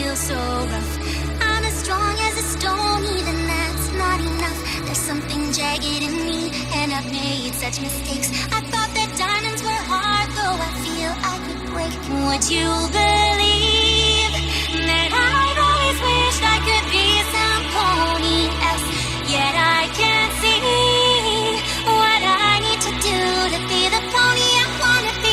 feel so rough. I'm as strong as a stone, even that's not enough. There's something jagged in me, and I've made such mistakes. I thought that diamonds were hard, though I feel I could break. Would you believe that I've always wished I could be some pony else? Yet I can't see what I need to do to be the pony I wanna be.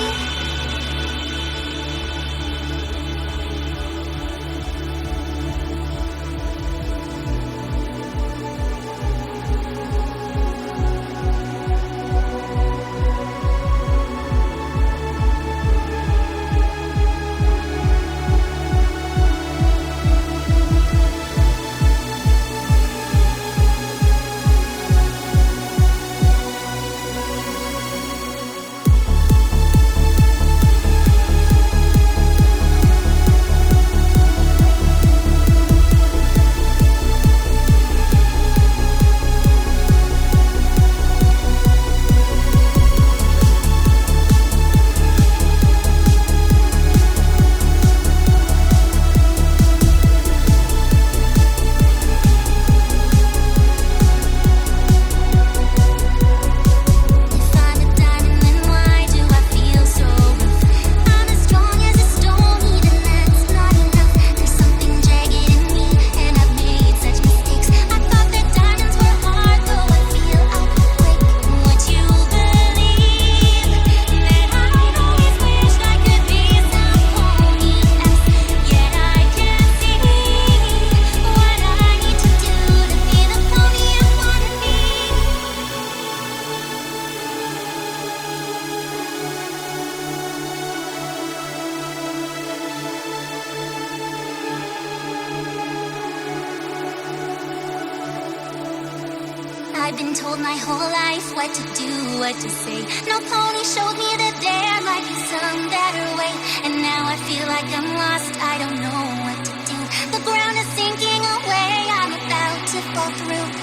I've been told my whole life what to do, what to say. No pony showed me that there might be some better way. And now I feel like I'm lost, I don't know what to do. The ground is sinking away, I'm about to fall through.